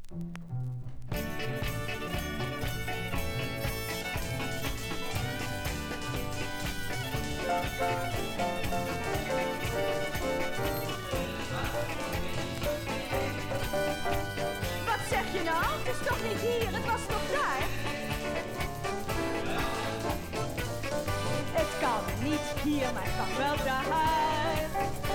Wat zeg je nou? Het is toch niet hier, het was toch daar? Het kan niet hier, maar het kan wel daar.